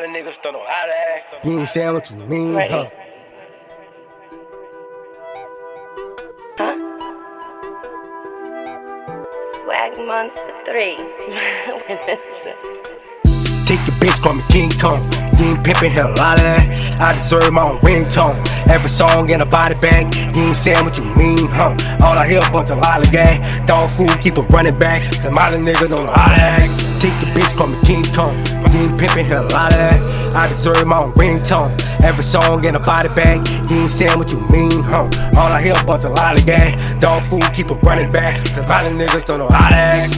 Molly niggas don't know how to act. You ain't saying what you mean, Ready? huh? Swag Monster 3. Take your bitch, call me King Kong. You ain't pimpin' hell, a lot of that. I deserve my own ringtone. Every song in a body bag. You ain't saying what you mean, huh? All I hear a bunch of lollygag. Dog food, keep 'em running back. Cause Molly niggas don't know how to act. Take your bitch, call me King Kong. You ain't pimpin' hell, a lot of that. I deserve my own ringtone. Every song in a body bag. You ain't saying what you mean, huh? All I hear a bunch of lollygag. Dog food, keep 'em running back. Cause Molly niggas don't know how to act.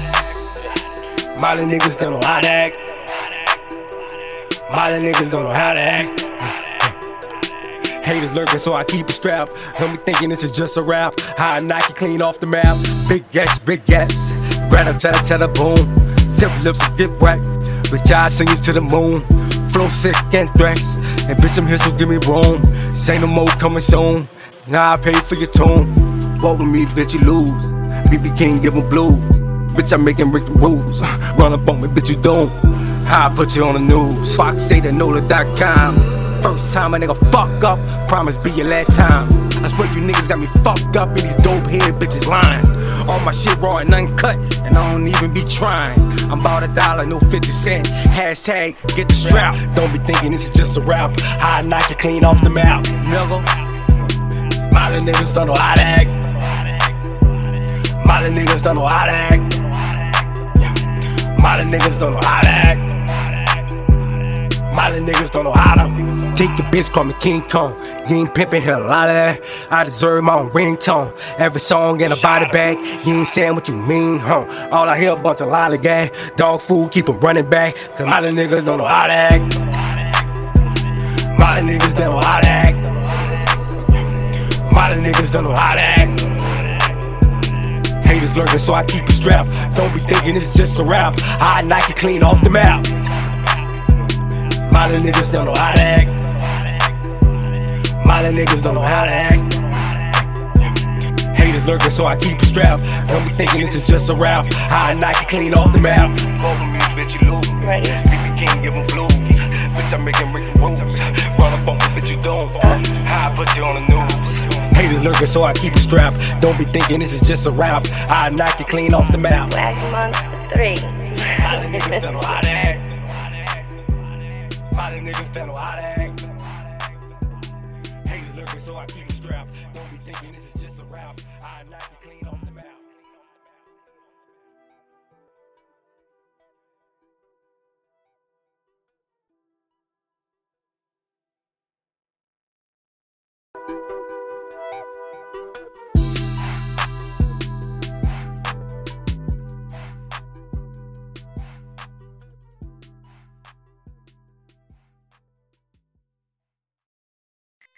Molly niggas don't know how to act. Molly niggas don't know how to act. Haters lurking, so I keep it strapped. Don't be thinking this is just a rap. How I knock it clean off the map. Big yes, big yes. Rat-a-tat-a-tat-a boom. Simple lips will get wet. Bitch, I sing you to the moon. Flow sick and threats. And bitch, I'm here, so give me room. Say no more coming soon. Now I pay for your tune. Vote with me, bitch, you lose. BB King, give 'em blues. Bitch, I'm making breaking rules. Run up on me, bitch, you don't. How I put you on the news. Fox say the NOLA.com. First time a nigga fuck up, promise be your last time. I swear you niggas got me fucked up and these dope head bitches lying. All my shit raw and uncut, and I don't even be trying. I'm about $1, no 50 cent. Hashtag get the strap. Don't be thinking this is just a rap. How I knock it clean off the map, nigga. Molly niggas don't know how to act. Molly niggas don't know how to act. Molly niggas don't know how to act. Molly niggas don't know how to. Take your bitch, call me King Kong. You ain't pimpin' hell, a lot of that. I deserve my own ringtone. Every song in a body bag. You ain't saying what you mean, huh? All I hear a bunch of lollygag. Dog food, keep 'em running back. Cause Molly niggas don't know how to act. Molly niggas don't know how to act. Molly niggas don't know how to act. Haters lurking, so I keep it strapped. Don't be thinking it's just a rap. I knock it clean off the map. Molly niggas don't know how to act. Molly niggas don't know how to act. Haters lurking, so I keep it strapped. Don't be thinking this is just a rap. I knock it clean off the map. Vote with me, bitch, you lose. Ready? BB King, give 'em blues. Bitch, I'm making breaking rules. Run up on me, bitch, you don't. How I put you on the news. Haters lurking, so I keep it strapped. Don't be thinking this is just a rap. I knock it clean off the map. Swag Monster 3. Molly niggas don't know how to act. Molly niggas don't know how to act. Haters lurking, so I keep it strapped. Don't be thinking this is just a rap. I knock it clean off.